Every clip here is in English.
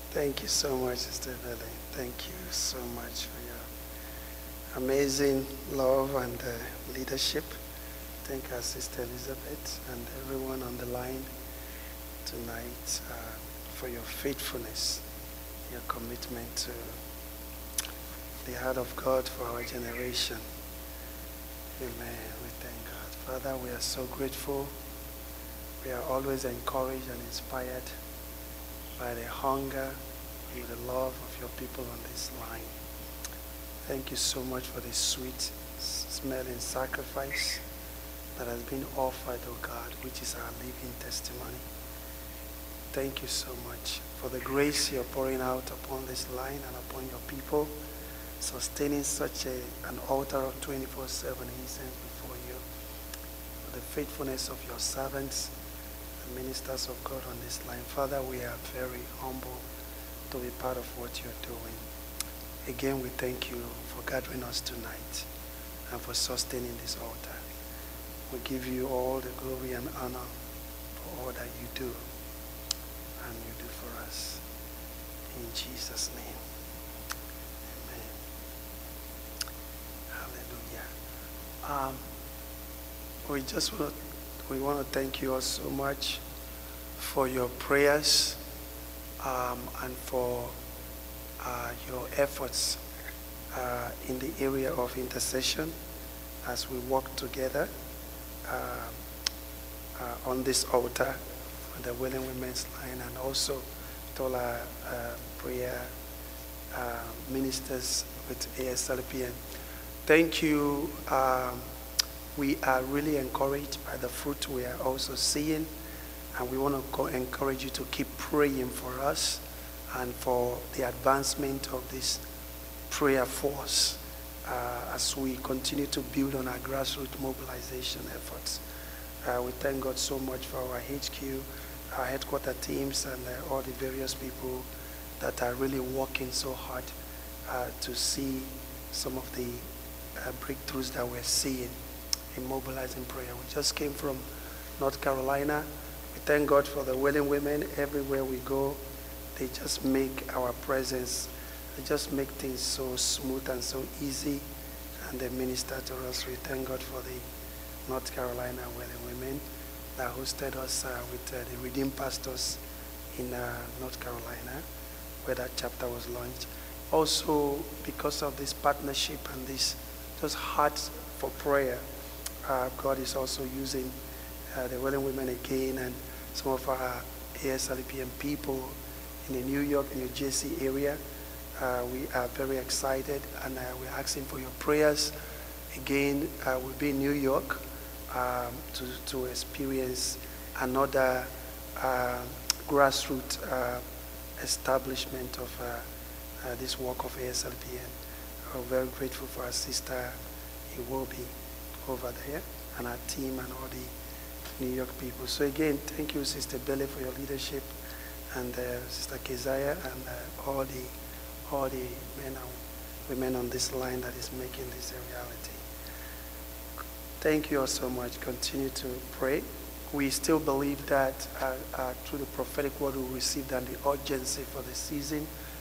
Thank you so much, Sister Lily. Thank you so much for your amazing love and leadership. Thank our Sister Elizabeth and everyone on the line tonight for your faithfulness, your commitment to the heart of God for our generation. Amen. We thank God. Father, we are so grateful. We are always encouraged and inspired by the hunger and the love of your people on this line. Thank you so much for the sweet smelling sacrifice that has been offered, oh God, which is our living testimony. Thank you so much for the grace you're pouring out upon this line and upon your people, sustaining such an altar of 24/7 incense before you, for the faithfulness of your servants and ministers of God on this line. Father, we are very humble to be part of what you're doing. Again, we thank you for gathering us tonight and for sustaining this altar. We give you all the glory and honor for all that you do and you do for us. In Jesus' name. Amen. Hallelujah. We want to thank you all so much for your prayers and for your efforts in the area of intercession as we work together on this altar on the Willing Women's Line, and also with all our prayer ministers with ASLPN. Thank you. We are really encouraged by the fruit we are also seeing, and we want to encourage you to keep praying for us and for the advancement of this prayer force as we continue to build on our grassroots mobilization efforts. We thank God so much for our HQ, our headquarter teams, and all the various people that are really working so hard to see some of the breakthroughs that we're seeing in mobilizing prayer. We just came from North Carolina. We thank God for the willing women. Everywhere we go, they just make our presence, they just make things so smooth and so easy, and they minister to us. We thank God for the North Carolina willing women that hosted us with the Redeemed Pastors in North Carolina, where that chapter was launched. Also, because of this partnership and this just heart for prayer, God is also using the willing women again, and some of our ASLPM people in the New York, New Jersey area. We are very excited, and we're asking for your prayers. Again, we'll be in New York to experience another grassroots establishment of this work of ASLPN. We're very grateful for our sister Iwobi over there and our team and all the New York people. So again, thank you, Sister Belly, for your leadership, and Sister Keziah, and all the men and women on this line that is making this a reality. Thank you all so much. Continue to pray. We still believe that through the prophetic word we received and the urgency for the season,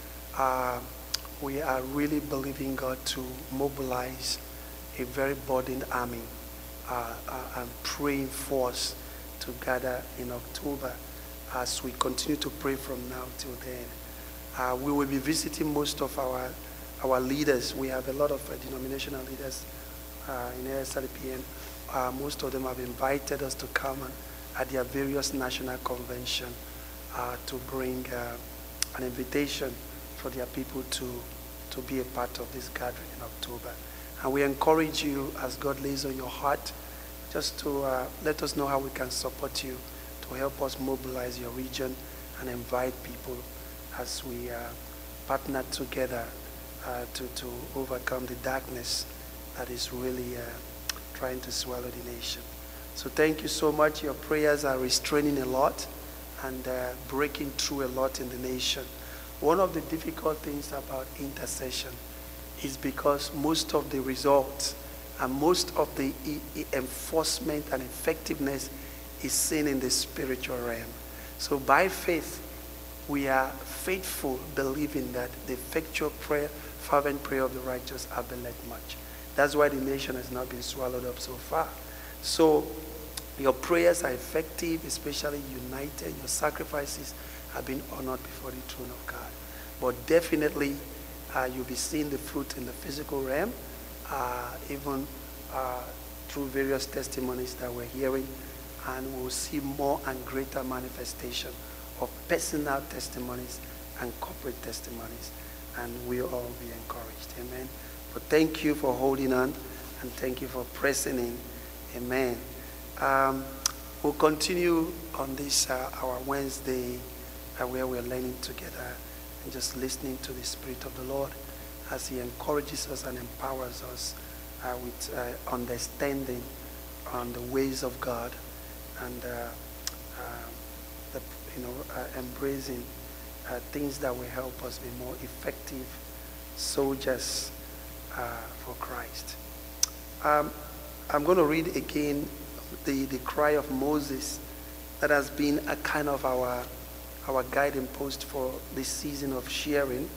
we are really believing God to mobilize a very burdened army and praying force to gather in October as we continue to pray from now till then. We will be visiting most of our leaders. We have a lot of denominational leaders in ASLPN. Most of them have invited us to come at their various national convention to bring an invitation for their people to be a part of this gathering in October. And we encourage you, as God lays on your heart, just to let us know how we can support you to help us mobilize your region and invite people as we partner together to overcome the darkness that is really trying to swallow the nation. So thank you so much. Your prayers are restraining a lot and breaking through a lot in the nation. One of the difficult things about intercession is because most of the results and most of the enforcement and effectiveness is seen in the spiritual realm. So by faith, we are faithful, believing that the effectual prayer, fervent prayer of the righteous availeth much. That's why the nation has not been swallowed up so far. So your prayers are effective, especially united. Your sacrifices have been honored before the throne of God. But definitely, you'll be seeing the fruit in the physical realm, even through various testimonies that we're hearing, and we'll see more and greater manifestation of personal testimonies and corporate testimonies, and we'll all be encouraged. Amen. But thank you for holding on, and thank you for pressing in. Amen. We'll continue on this our Wednesday where we're learning together and just listening to the Spirit of the Lord as He encourages us and empowers us with understanding on the ways of God, and embracing things that will help us be more effective soldiers for Christ. I'm going to read again the cry of Moses that has been a kind of our guiding post for this season of sharing.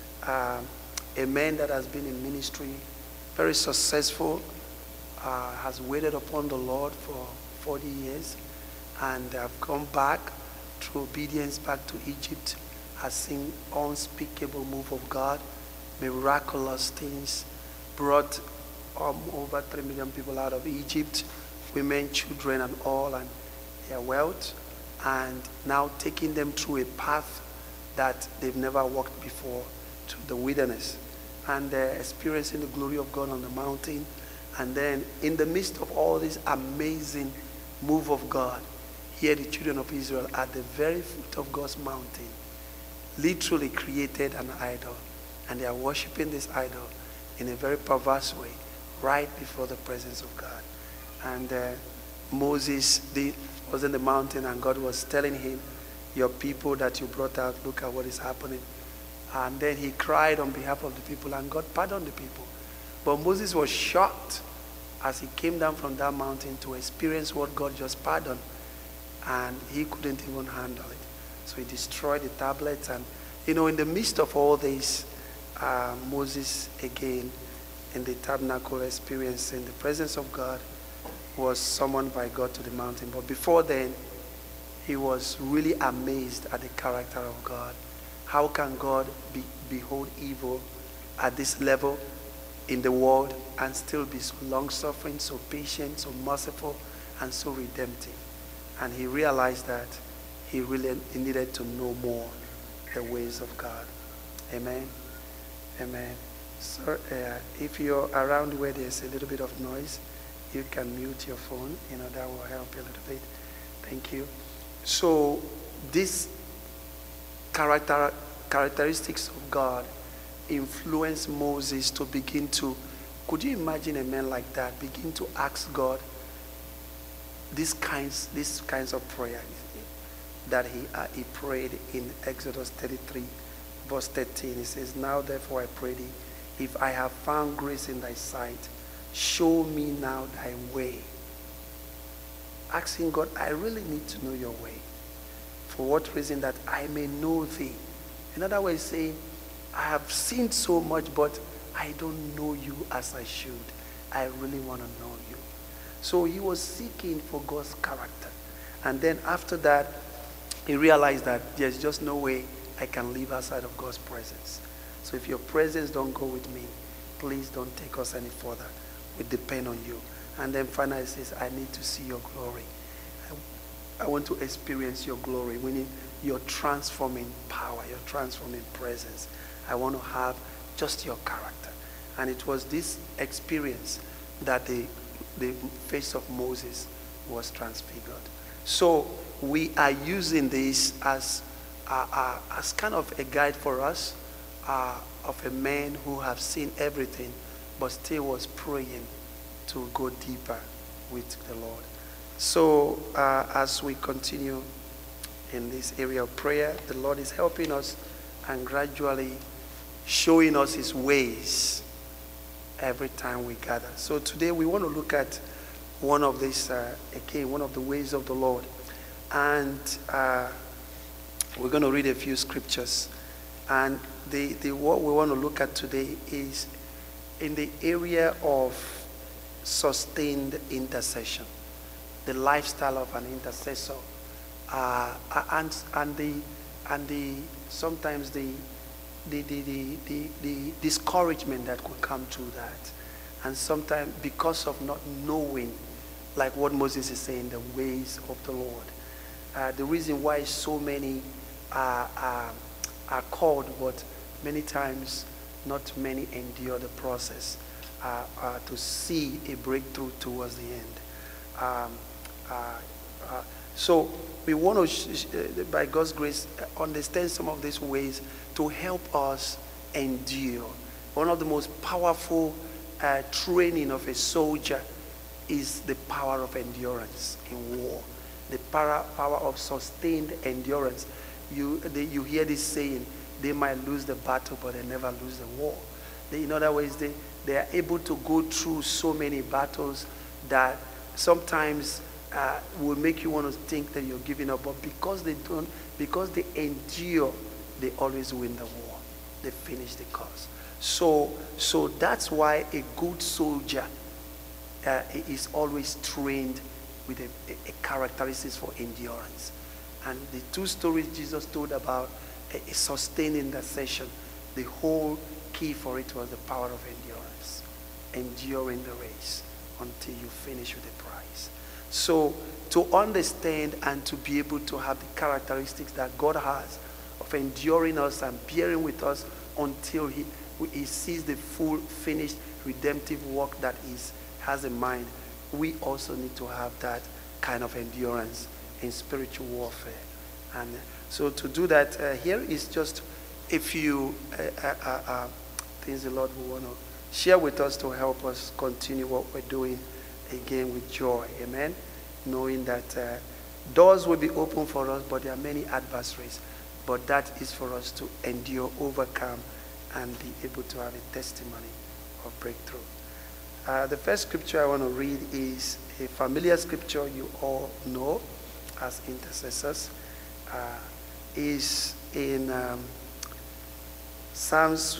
A man that has been in ministry, very successful, has waited upon the Lord for 40 years, and have come back through obedience back to Egypt, has seen unspeakable move of God, miraculous things, brought over 3 million people out of Egypt, women, children, and all, and their wealth, and now taking them through a path that they've never walked before, to the wilderness, and experiencing the glory of God on the mountain. And then in the midst of all this amazing move of God, here the children of Israel at the very foot of God's mountain literally created an idol, and they are worshiping this idol in a very perverse way right before the presence of God. And Moses was in the mountain, and God was telling him, your people that you brought out, look at what is happening. And then he cried on behalf of the people, and God pardoned the people. But Moses was shocked as he came down from that mountain to experience what God just pardoned, and he couldn't even handle it. So he destroyed the tablets, and in the midst of all this, Moses again in the tabernacle experience in the presence of God was summoned by God to the mountain. But before then, he was really amazed at the character of God. How can God behold evil at this level in the world and still be so long-suffering, so patient, so merciful, and so redemptive? And he realized that he really needed to know more the ways of God. Amen. Amen. So if you're around where there's a little bit of noise, you can mute your phone. That will help you a little bit. Thank you. So these characteristics of God influenced Moses to begin to, could you imagine a man like that begin to ask God these kinds of prayer that he prayed in Exodus 33, verse 13. He says, now therefore I pray thee, if I have found grace in thy sight, show me now thy way. Asking God, I really need to know your way. For what reason? That I may know thee. In other words, saying, I have seen so much, but I don't know you as I should. I really want to know you. So he was seeking for God's character. And then after that, he realized that there's just no way I can live outside of God's presence. So if your presence don't go with me, please don't take us any further. We depend on you. And then finally he says, I need to see your glory. I want to experience your glory, meaning your transforming power, your transforming presence. I want to have just your character. And it was this experience that the face of Moses was transfigured. So we are using this as kind of a guide for us of a man who have seen everything but still was praying to go deeper with the Lord. So as we continue in this area of prayer, the Lord is helping us and gradually showing us his ways every time we gather. So today we want to look at one of these, again, one of the ways of the Lord. And we're going to read a few scriptures. And what we want to look at today is in the area of sustained intercession, the lifestyle of an intercessor, and the sometimes the discouragement that could come to that, and sometimes because of not knowing, like what Moses is saying, the ways of the Lord. The reason why so many are called, but many times not many endure the process to see a breakthrough towards the end. So we want to, by God's grace, understand some of these ways to help us endure. One of the most powerful training of a soldier is the power of endurance in war, the power of sustained endurance. You hear this saying, they might lose the battle, but they never lose the war. In other words, they are able to go through so many battles that sometimes will make you want to think that you're giving up. But because they endure, they always win the war. They finish the cause. So that's why a good soldier is always trained with a characteristics for endurance. And the two stories Jesus told about a sustained intercession, the whole key for it was the power of endurance. Enduring the race until you finish with the prize. So to understand and to be able to have the characteristics that God has of enduring us and bearing with us until he sees the full finished redemptive work that he has in mind, we also need to have that kind of endurance in spiritual warfare. And so to do that, here is just a few things the Lord will want to share with us to help us continue what we're doing again with joy. Amen. Knowing that doors will be open for us, but there are many adversaries. But that is for us to endure, overcome, and be able to have a testimony of breakthrough. The first scripture I want to read is a familiar scripture you all know as intercessors. Is in Psalms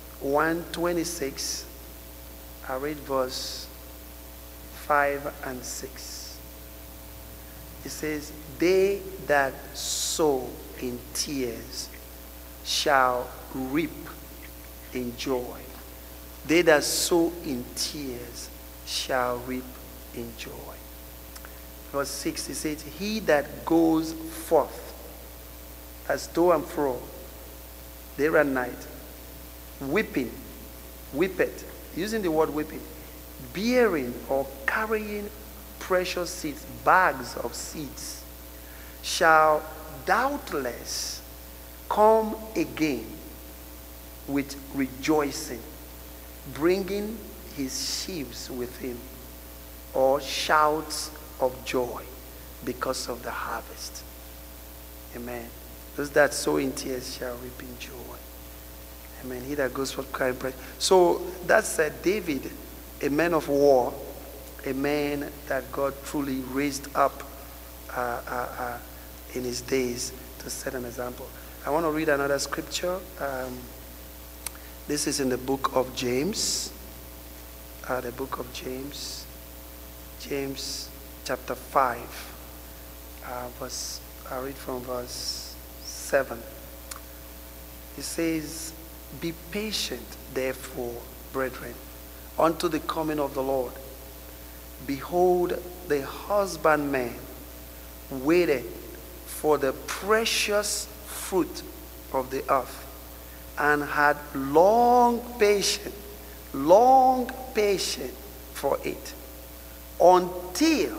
126. I read verse 5 and 6. It says, they that sow in tears shall reap in joy. They that sow in tears shall reap in joy. Verse 6, it says, he that goes forth as to and fro, day and night, whippeth, using the word whipping, bearing or carrying precious seeds, bags of seeds, shall doubtless come again with rejoicing, bringing his sheaves with him, or shouts of joy because of the harvest. Amen. Those that sow in tears shall reap in joy. Amen. He that goes forth carrying praise. So that's David, a man of war, a man that God truly raised up in his days to set an example. I want to read another scripture. This is in the book of James. The book of James. James chapter 5. I read from verse 7. It says, be patient, therefore, brethren, unto the coming of the Lord. Behold, the husbandman waited for the precious fruit of the earth, and had long patience for it, until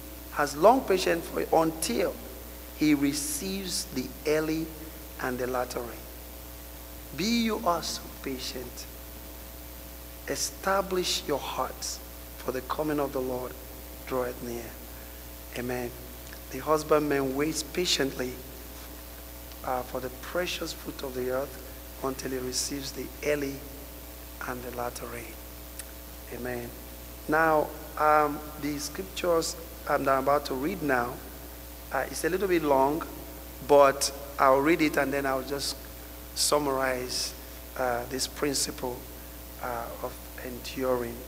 he receives the early and the latter rain. Be you also patient. Establish your hearts, for the coming of the Lord draweth near. Amen. The husbandman waits patiently for the precious fruit of the earth until he receives the early and the latter rain. Amen. Now, the scriptures I'm about to read now, it's a little bit long, but I'll read it and then I'll just summarize this principle of enduring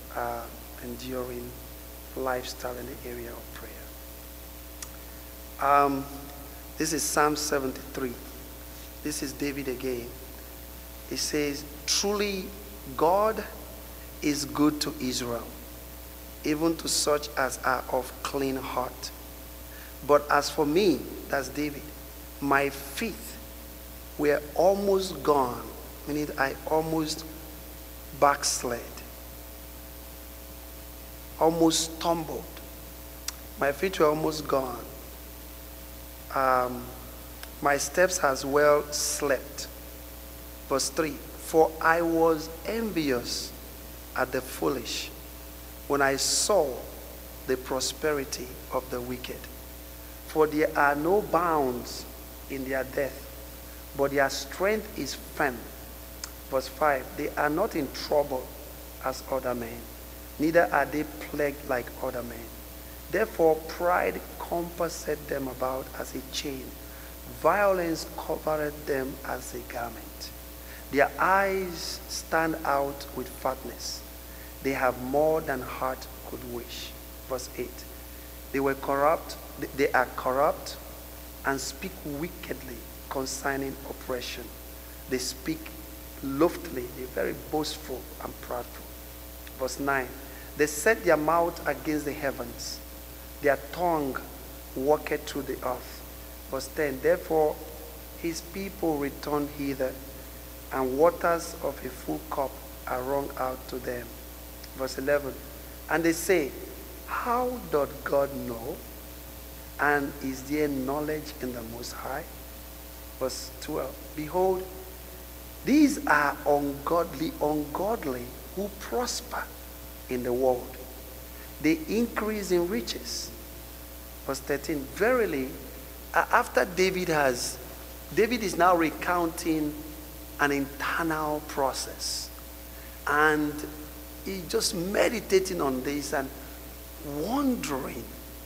lifestyle in the area of prayer. This is Psalm 73. This is David again. He says, truly God is good to Israel, even to such as are of clean heart. But as for me, that's David, my feet were almost gone, meaning I almost backslid, almost stumbled. My feet were almost gone. My steps as well slept. Verse 3, for I was envious at the foolish when I saw the prosperity of the wicked. For there are no bounds in their death, but their strength is firm. Verse 5, they are not in trouble as other men, neither are they plagued like other men. Therefore pride compasseth them about as a chain, violence covered them as a garment. Their eyes stand out with fatness. They have more than heart could wish. Verse 8, they are corrupt and speak wickedly concerning oppression. They speak loftily, they're very boastful and proudful. Verse 9, they set their mouth against the heavens, their tongue walketh through the earth. Verse 10, therefore his people return hither, and waters of a full cup are wrung out to them. Verse 11, and they say, how doth God know? And is there knowledge in the Most High? Verse 12, behold, these are ungodly who prosper in the world. They increase in riches. Verse 13, verily, after David is now recounting an internal process, and he's just meditating on this and wondering,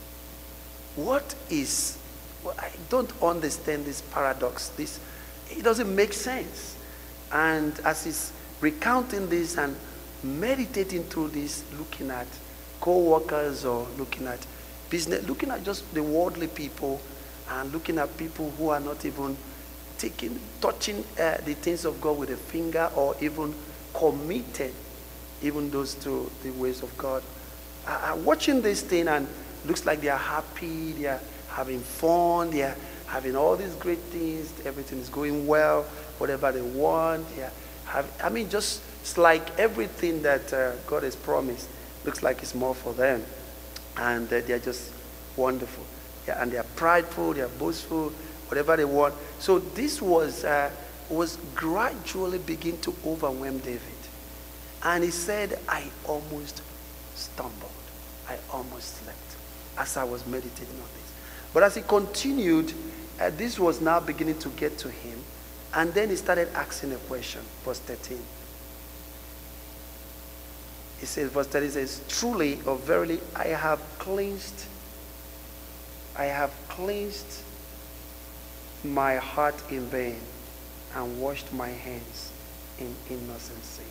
I don't understand this paradox. It doesn't make sense. And as he's recounting this and meditating through this, looking at co-workers or looking at business, looking at just the worldly people, and looking at people who are not even touching the things of God with a finger, or even committed, even those to the ways of God. Watching this thing, and looks like they are happy, they are having fun, they are having all these great things, everything is going well, whatever they want. Just it's like everything that God has promised looks like it's more for them, and they are just wonderful. Yeah, and they are prideful, they are boastful, whatever they want. So this was gradually begin to overwhelm David. And he said, I almost stumbled. I almost slept as I was meditating on this. But as he continued, this was now beginning to get to him. And then he started asking a question. Verse 13. He says, verse 13 says, truly or verily, I have cleansed my heart in vain and washed my hands in innocency.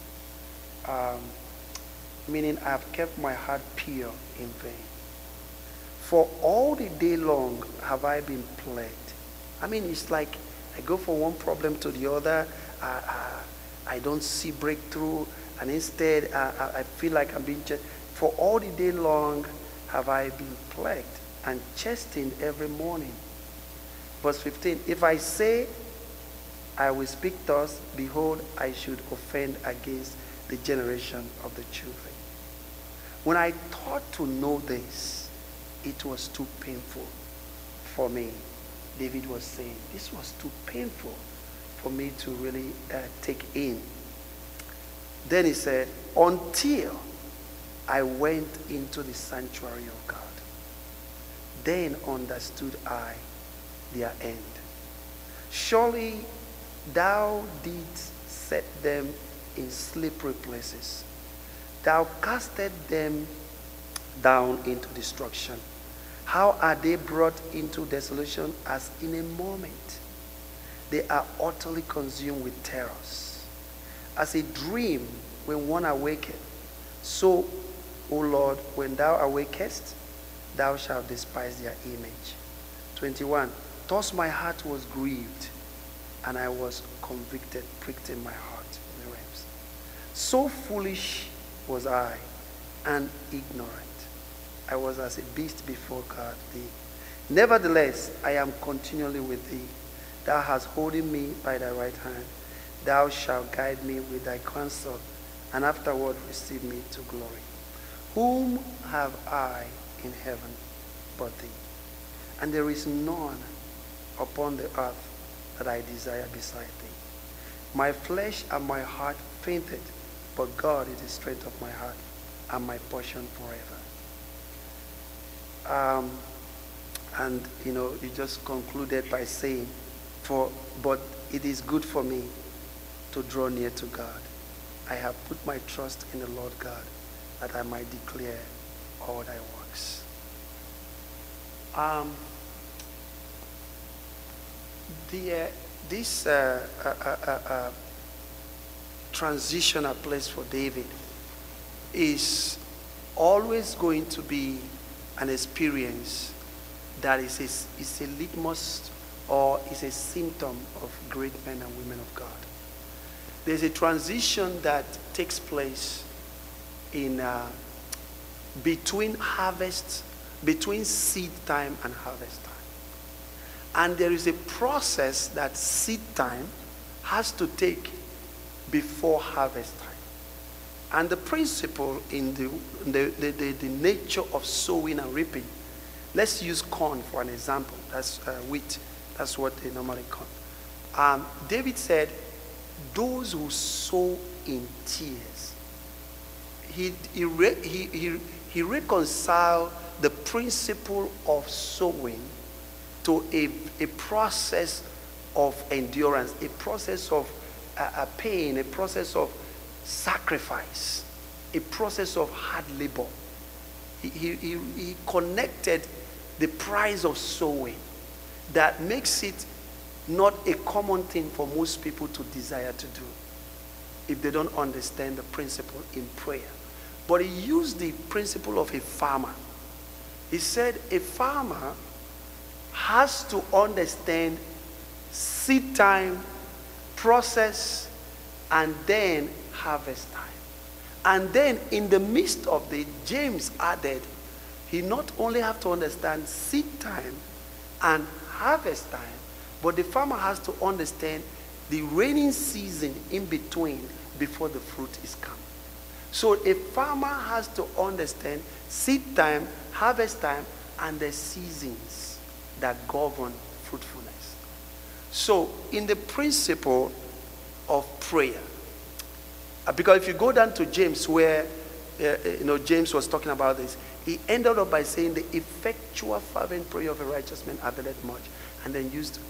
Meaning I have kept my heart pure in vain. For all the day long have I been plagued. It's like I go from one problem to the other. I don't see breakthrough. And instead, I feel like I'm being chastised. For all the day long have I been plagued and chastened every morning. Verse 15, if I say I will speak thus, behold, I should offend against the generation of the children. When I thought to know this, it was too painful for me. David was saying, this was too painful for me to really take in. Then he said, until I went into the sanctuary of God, then understood I their end. Surely thou didst set them in slippery places. Thou casted them down into destruction. How are they brought into desolation as in a moment? They are utterly consumed with terrors. As a dream when one awaketh, so, O Lord, when thou awakest, thou shalt despise their image. 21. Thus my heart was grieved, and I was convicted, pricked in my heart. In the realms. So foolish was I, and ignorant. I was as a beast before God thee. Nevertheless, I am continually with thee. Thou hast holding me by thy right hand. Thou shalt guide me with thy counsel, and afterward receive me to glory. Whom have I in heaven but thee? And there is none upon the earth that I desire beside thee. My flesh and my heart fainted, but God is the strength of my heart and my portion forever. And you just concluded by saying, but it is good for me to draw near to God. I have put my trust in the Lord God, that I might declare all thy works. This transitional place for David is always going to be an experience that is a litmus or is a symptom of great men and women of God. There's a transition that takes place in between seed time and harvest time. And there is a process that seed time has to take before harvest time. And the principle in the nature of sowing and reaping, let's use corn for an example. That's wheat. That's what they normally call. David said, those who sow in tears. He reconciled the principle of sowing to a process of endurance, a process of pain, a process of sacrifice, a process of hard labor. He connected the price of sowing that makes it not a common thing for most people to desire to do if they don't understand the principle in prayer. But he used the principle of a farmer. He said a farmer has to understand seed time, process, and then harvest time. And then in the midst of the, James added, he not only have to understand seed time and harvest time, but the farmer has to understand the raining season in between before the fruit is come. So a farmer has to understand seed time, harvest time, and the seasons that govern fruitfulness. So in the principle of prayer, because if you go down to James where James was talking about this, he ended up by saying the effectual fervent prayer of a righteous man availeth much, and then used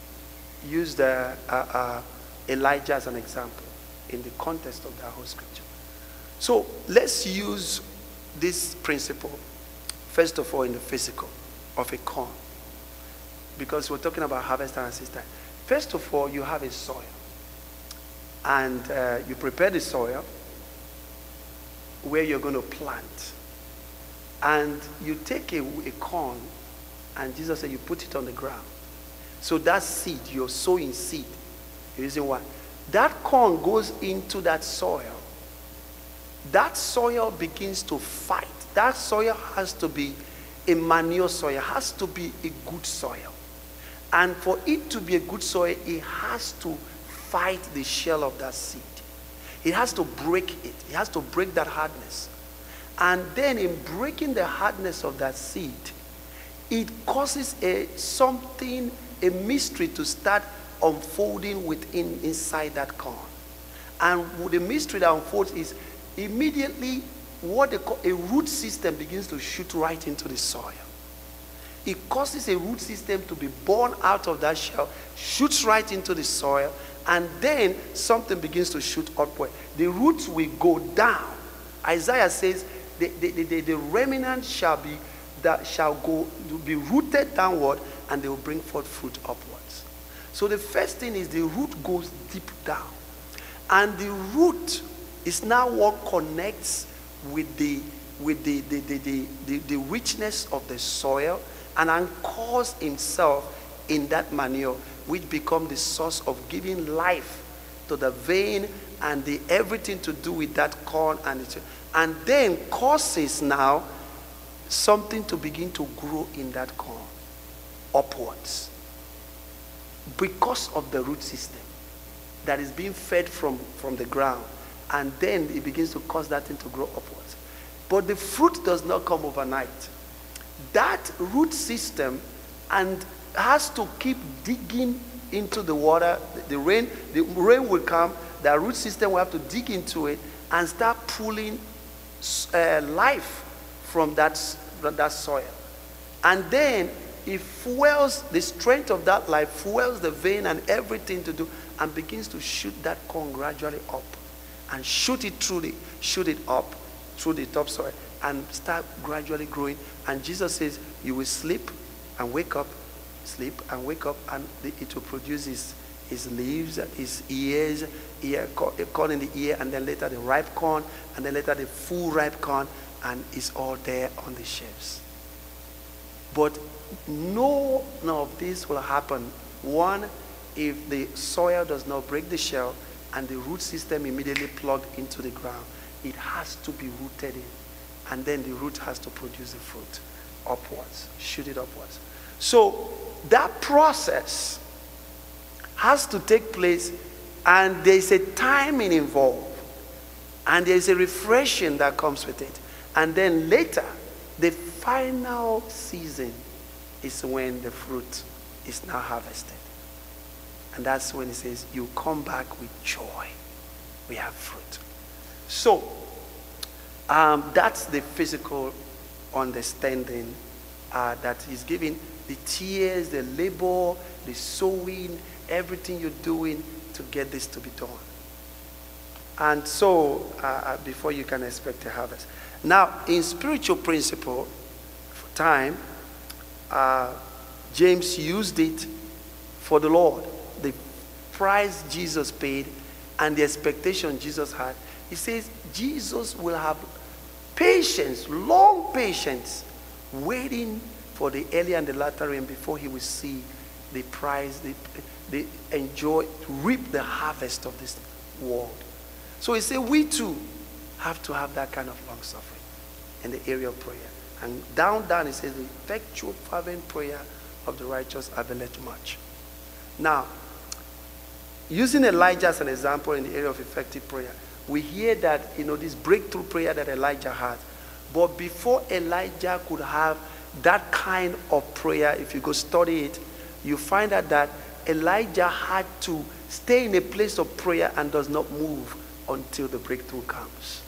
Elijah as an example in the context of that whole scripture. So let's use this principle first of all in the physical of a corn, because we're talking about harvest and seed time. First of all, you have a soil, and you prepare the soil where you're going to plant, and you take a corn, and Jesus said you put it on the ground. So that seed, you're sowing seed, you're using what? That corn goes into that soil. That soil begins to fight. That soil has to be a manure soil, it has to be a good soil. And for it to be a good soil, it has to fight the shell of that seed. It has to break it. It has to break that hardness. And then in breaking the hardness of that seed, it causes a mystery to start unfolding inside that corn. And the mystery that unfolds is immediately what they call a root system begins to shoot right into the soil. It causes a root system to be born out of that shell, shoots right into the soil, and then something begins to shoot upward. The roots will go down. Isaiah says the remnant shall be rooted downward, and they will bring forth fruit upwards. So the first thing is the root goes deep down. And the root is now what connects with the richness of the soil and anchors himself in that manure, which becomes the source of giving life to the vein and the everything to do with that corn, and then causes now something to begin to grow in that corn upwards because of the root system that is being fed from the ground, and then it begins to cause that thing to grow upwards. But the fruit does not come overnight. That root system and has to keep digging into the water. The rain will come. The root system will have to dig into it and start pulling life from that soil. And then it fuels, the strength of that life fuels the vein and everything to do, and begins to shoot that corn gradually up and shoot it up through the topsoil and start gradually growing. And Jesus says, you will sleep and wake up, sleep and wake up, and it will produce his leaves, his ears, corn in the ear, and then later the ripe corn, and then later the full ripe corn, and it's all there on the shelves. But none of this will happen, one, if the soil does not break the shell and the root system immediately plugged into the ground. It has to be rooted in, and then the root has to produce the fruit upwards, shoot it upwards. So that process has to take place, and there's a timing involved, and there's a refreshing that comes with it. And then later, the final season is when the fruit is now harvested. And that's when it says, you come back with joy. We have fruit. So, that's the physical understanding that is giving. The tears, the labor, the sowing, everything you're doing to get this to be done. And so, before you can expect a harvest. Now, in spiritual principle, for time, James used it for the Lord. The price Jesus paid and the expectation Jesus had. He says Jesus will have patience, long patience, waiting for the early and the latter rain before he will see the prize, the enjoy, reap the harvest of this world. So he said we too have to have that kind of long suffering in the area of prayer. And down it says the effectual fervent prayer of the righteous availeth much. Now, using Elijah as an example in the area of effective prayer, we hear that, this breakthrough prayer that Elijah had. But before Elijah could have that kind of prayer, if you go study it, you find out that Elijah had to stay in a place of prayer and does not move until the breakthrough comes.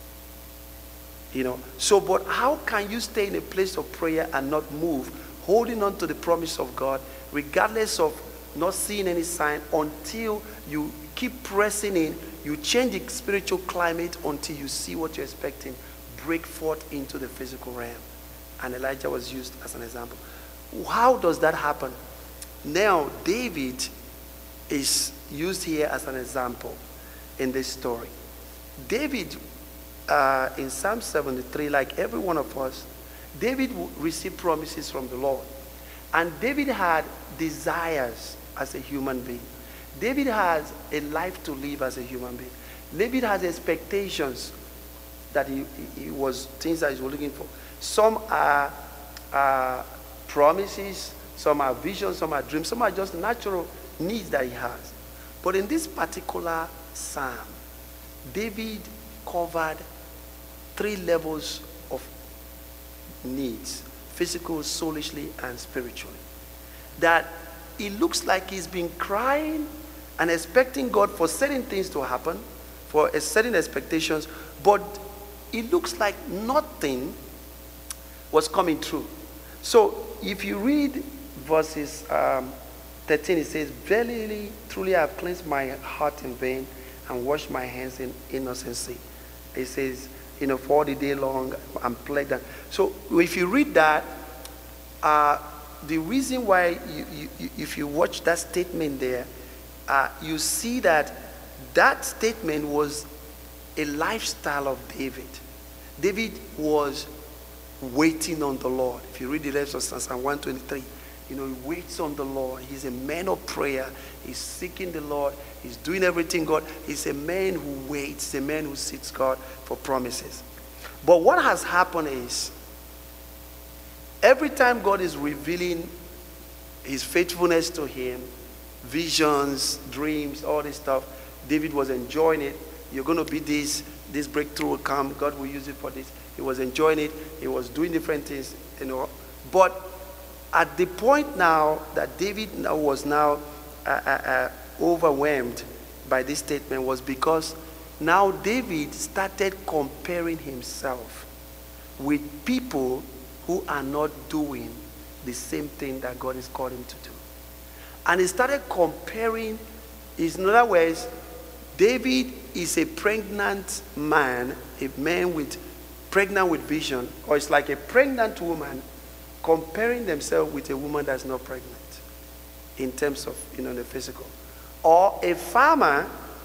So, but how can you stay in a place of prayer and not move, holding on to the promise of God, regardless of not seeing any sign, until you keep pressing in, you change the spiritual climate until you see what you're expecting, break forth into the physical realm. And Elijah was used as an example. How does that happen? Now, David is used here as an example in this story. David, in Psalm 73, like every one of us, David received promises from the Lord. And David had desires as a human being. David has a life to live as a human being. David has expectations that he was, things that he was looking for. Some are promises, some are visions, some are dreams, some are just natural needs that he has. But in this particular psalm, David covered 3 levels of needs: physical, soulishly, and spiritually. That it looks like he's been crying and expecting God for certain things to happen, for certain expectations, but it looks like nothing was coming true. So if you read verses 13, it says, verily, truly I have cleansed my heart in vain and washed my hands in innocency. It says, for all the day long I'm plagued. So if you read that, the reason why if you watch that statement there, you see that that statement was a lifestyle of David. David was waiting on the Lord. If you read the rest of Psalm 123, he waits on the Lord. He's a man of prayer. He's seeking the Lord. He's doing everything God. He's a man who waits, a man who seeks God for promises. But what has happened is, every time God is revealing his faithfulness to him, visions, dreams, all this stuff, David was enjoying it. You're going to be this breakthrough will come. God will use it for this. He was enjoying it. He was doing different things, But at the point now that David was overwhelmed by this statement was because now David started comparing himself with people who are not doing the same thing that God is calling him to do. And he started comparing, in other words, David is a pregnant man, a man pregnant with vision, or it's like a pregnant woman comparing themselves with a woman that's not pregnant in terms of, the physical. Or a farmer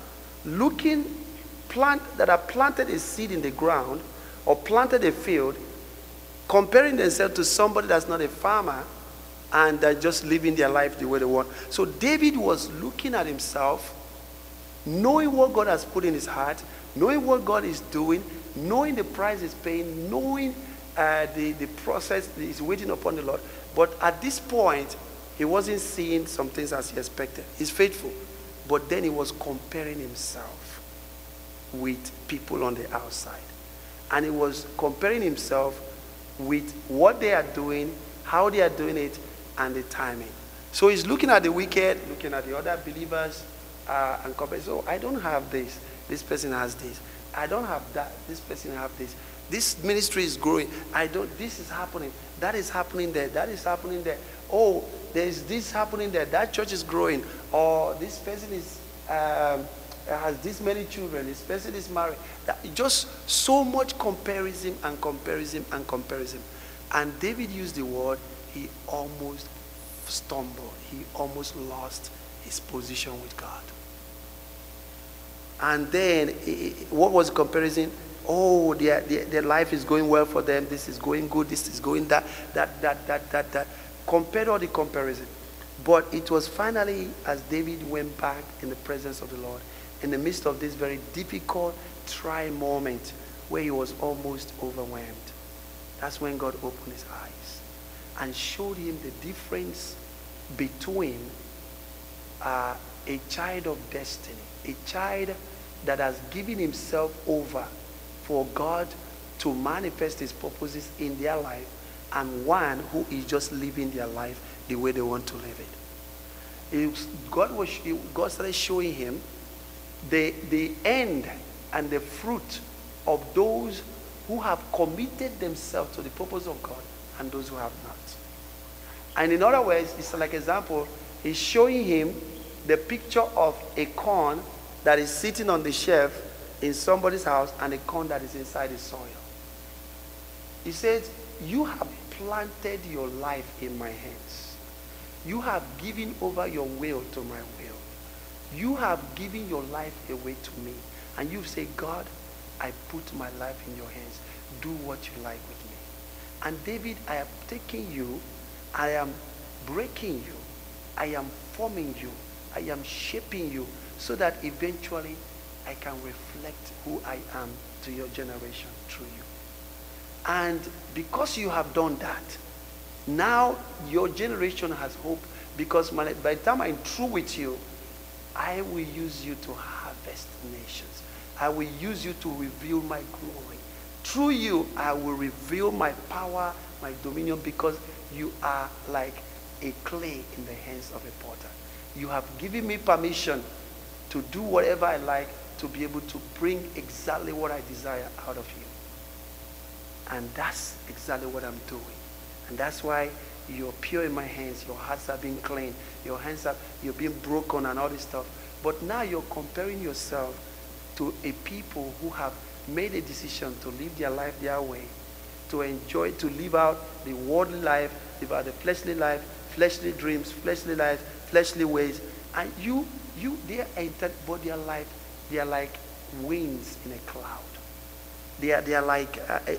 that have planted a seed in the ground or planted a field, comparing themselves to somebody that's not a farmer and they're just living their life the way they want. So David was looking at himself, knowing what God has put in his heart, knowing what God is doing, knowing the price he's paying, knowing the process he's waiting upon the Lord. But at this point, he wasn't seeing some things as he expected. He's faithful. But then he was comparing himself with people on the outside. And he was comparing himself with what they are doing, how they are doing it, and the timing. So he's looking at the wicked, looking at the other believers, and comparing. So I don't have this. This person has this. I don't have that. This person has this. This ministry is growing. This is happening. That is happening there. That is happening there. Oh, there's this happening there. That church is growing. Or this person has this many children. This person is married. Just so much comparison and comparison and comparison. And David used the word, he almost stumbled. He almost lost his position with God. And then, what was comparison? Oh, their life is going well for them. This is going good. This is going that. Compared all the comparison. But it was finally as David went back in the presence of the Lord, in the midst of this very difficult, trying moment where he was almost overwhelmed. That's when God opened his eyes and showed him the difference between a child of destiny, a child that has given himself over for God to manifest his purposes in their life, and one who is just living their life the way they want to live it. God started showing him the end and the fruit of those who have committed themselves to the purpose of God and those who have not. And in other words, it's like example, he's showing him the picture of a corn that is sitting on the shelf in somebody's house and a corn that is inside the soil. He says, you have planted your life in my hands. You have given over your will to my will. You have given your life away to me. And you say, God, I put my life in your hands. Do what you like with me. And David, I am taking you. I am breaking you. I am forming you. I am shaping you so that eventually I can reflect who I am to your generation through you. And because you have done that, now your generation has hope, because by the time I'm through with you, I will use you to harvest nations. I will use you to reveal my glory. Through you, I will reveal my power, my dominion, because you are like a clay in the hands of a potter. You have given me permission to do whatever I like, to be able to bring exactly what I desire out of you. And that's exactly what I'm doing. And that's why you're pure in my hands. Your hearts are being cleaned. Your hands you're being broken and all this stuff. But now you're comparing yourself to a people who have made a decision to live their life their way. to enjoy, to live out the worldly life, live out the fleshly life, fleshly dreams, fleshly life, fleshly ways. And they are entered, but they are like winds in a cloud. They are like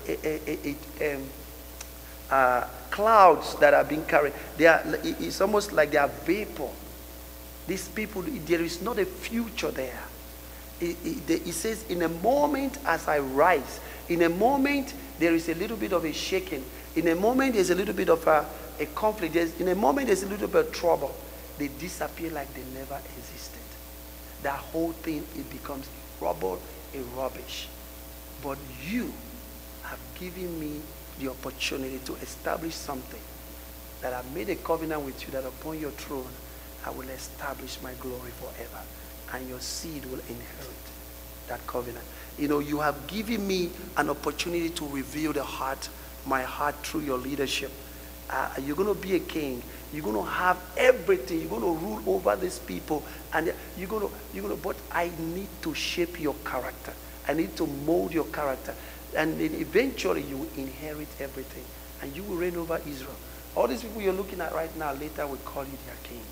clouds that are being carried. It's almost like they are vapor. These people, there is not a future there. It says, in a moment as I rise, in a moment there is a little bit of a shaking. In a moment there's a little bit of a conflict. In a moment there's a little bit of trouble. They disappear like they never existed. That whole thing, it becomes rubble, a rubbish. But you have given me the opportunity to establish something, that I've made a covenant with you, that upon your throne I will establish my glory forever, and your seed will inherit that covenant. You know, you have given me an opportunity to reveal my heart through your leadership. You're going to be a king. You're going to have everything. You're going to rule over these people, and but I need to shape your character. I need to mold your character, and then eventually you will inherit everything, and you will reign over Israel. All these people you're looking at right now, later will call you their king.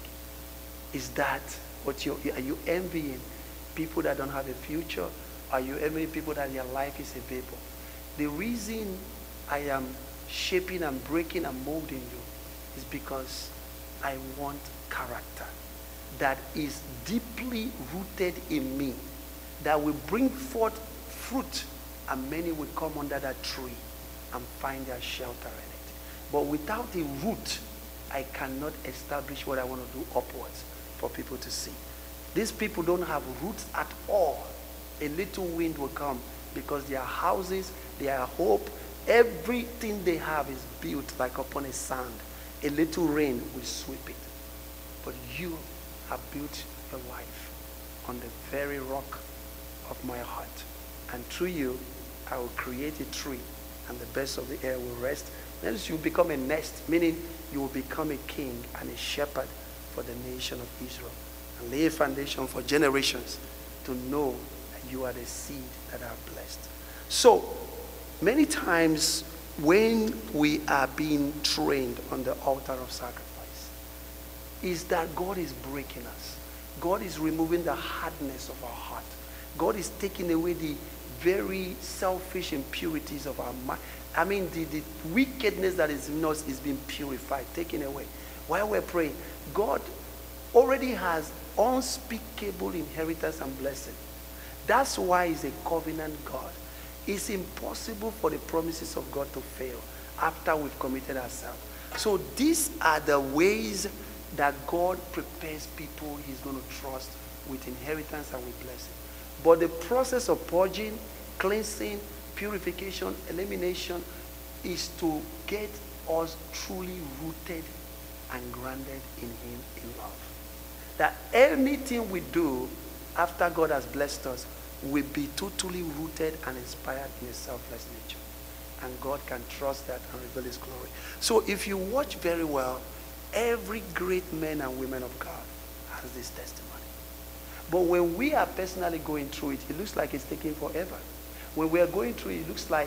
Is that what are you envying people that don't have a future? Are you envying people that their life is a vapor? The reason I am shaping and breaking and molding you is because I want character that is deeply rooted in me, that will bring forth fruit, and many will come under that tree and find their shelter in it. But without a root, I cannot establish what I want to do upwards for people to see. These people don't have roots at all. A little wind will come, because their houses, their hope, everything they have is built like upon a sand. A little rain will sweep it. But you have built your life on the very rock of my heart. And through you, I will create a tree, and the birds of the air will rest. Then you become a nest, meaning you will become a king and a shepherd for the nation of Israel, and lay a foundation for generations to know that you are the seed that are blessed. So, many times when we are being trained on the altar of sacrifice, is that God is breaking us. God is removing the hardness of our heart. God is taking away the very selfish impurities of our mind. I mean, the wickedness that is in us is being purified, taken away. While we're praying, God already has unspeakable inheritance and blessing. That's why he's a covenant God. It's impossible for the promises of God to fail after we've committed ourselves. So these are the ways that God prepares people he's going to trust with inheritance and with blessing. But the process of purging, cleansing, purification, elimination is to get us truly rooted and grounded in him in love. That anything we do after God has blessed us will be totally rooted and inspired in a selfless nature. And God can trust that and reveal his glory. So if you watch very well, every great man and women of God has this testimony. But when we are personally going through it, it looks like it's taking forever. When we are going through it, it looks like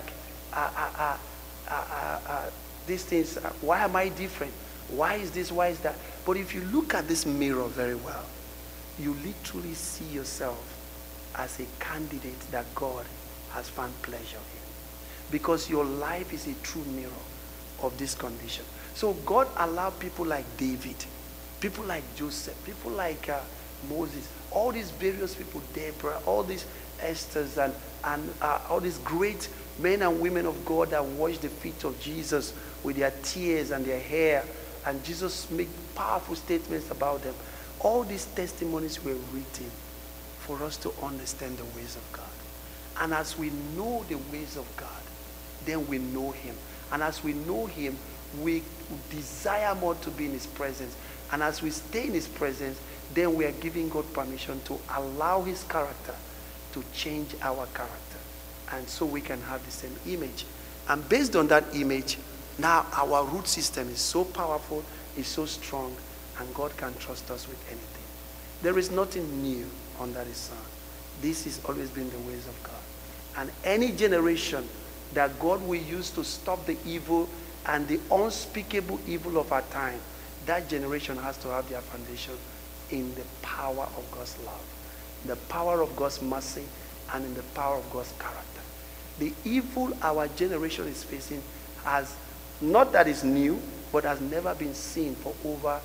these things, why am I different? Why is this? Why is that? But if you look at this mirror very well, you literally see yourself as a candidate that God has found pleasure in. Because your life is a true mirror of this condition. So God allowed people like David, people like Joseph, people like Moses, all these various people, Deborah, all these Esthers, and all these great men and women of God that washed the feet of Jesus with their tears and their hair. And Jesus made powerful statements about them. All these testimonies were written for us to understand the ways of God. And as we know the ways of God, then we know him. And as we know him, we desire more to be in his presence. And as we stay in his presence, then we are giving God permission to allow his character to change our character. And so we can have the same image. And based on that image, now our root system is so powerful, is so strong, and God can trust us with anything. There is nothing new under the sun. This has always been the ways of God. And any generation that God will use to stop the evil and the unspeakable evil of our time, that generation has to have their foundation in the power of God's love, the power of God's mercy, and in the power of God's character. The evil our generation is facing has, not that it's new, but has never been seen for over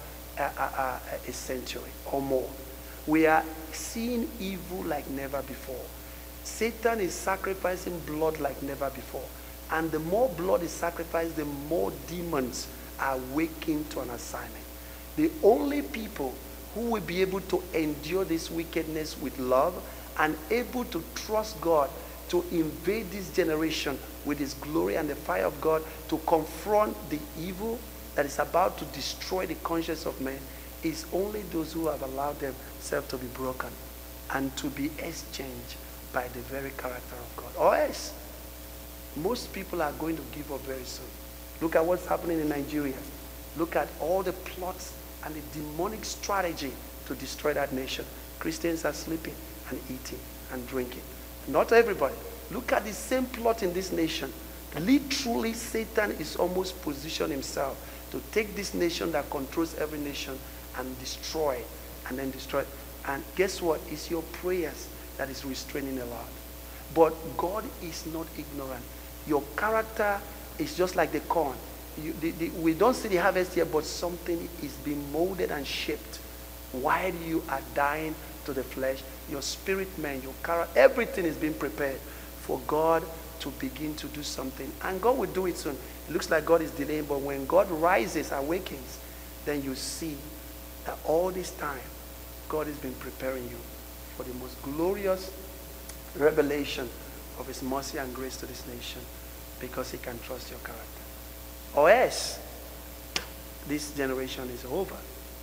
a century or more. We are seeing evil like never before. Satan is sacrificing blood like never before. And the more blood is sacrificed, the more demons are waking to an assignment. The only people who will be able to endure this wickedness with love and able to trust God to invade this generation with his glory and the fire of God to confront the evil that is about to destroy the conscience of men is only those who have allowed themselves to be broken and to be exchanged by the very character of God. Or else, most people are going to give up very soon. Look at what's happening in Nigeria. Look at all the plots and the demonic strategy to destroy that nation. Christians are sleeping and eating and drinking. Not everybody. Look at the same plot in this nation. Literally, Satan is almost positioned himself to take this nation that controls every nation and destroy it, and then destroy it. And guess what? It's your prayers that is restraining a lot. But God is not ignorant. Your character is just like the corn. We don't see the harvest here, but something is being molded and shaped. While you are dying to the flesh, your spirit man, your character, everything is being prepared for God to begin to do something. And God will do it soon. It looks like God is delaying, but when God rises, awakens, then you see that all this time, God has been preparing you for the most glorious revelation of his mercy and grace to this nation, because he can trust your character. Or else, this generation is over.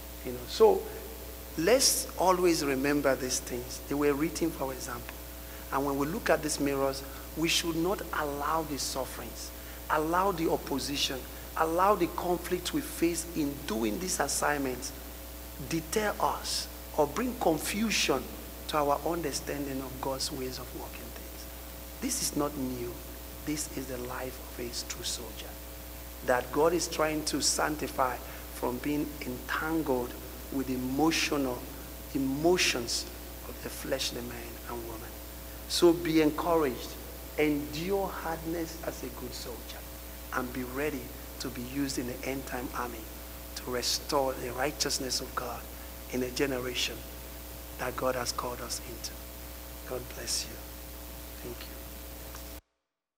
So let's always remember these things. They were written for example. And when we look at these mirrors, we should not allow the sufferings, allow the opposition, allow the conflict we face in doing these assignments deter us or bring confusion to our understanding of God's ways of working things. This is not new. This is the life of a true soldier that God is trying to sanctify from being entangled with the emotions of the fleshly man and woman. So be encouraged. Endure hardness as a good soldier and be ready to be used in the end time army to restore the righteousness of God in a generation that God has called us into. God bless you. Thank you.